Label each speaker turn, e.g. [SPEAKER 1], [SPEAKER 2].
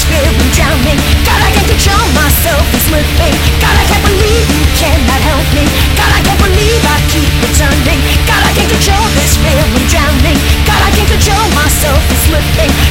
[SPEAKER 1] fear I'm drowning. God, I can't control myself, it's slipping. God, I can't believe you cannot help me. God, I can't believe I keep returning. God, I can't control this fear I'm drowning. God, I can't control myself, it's slipping.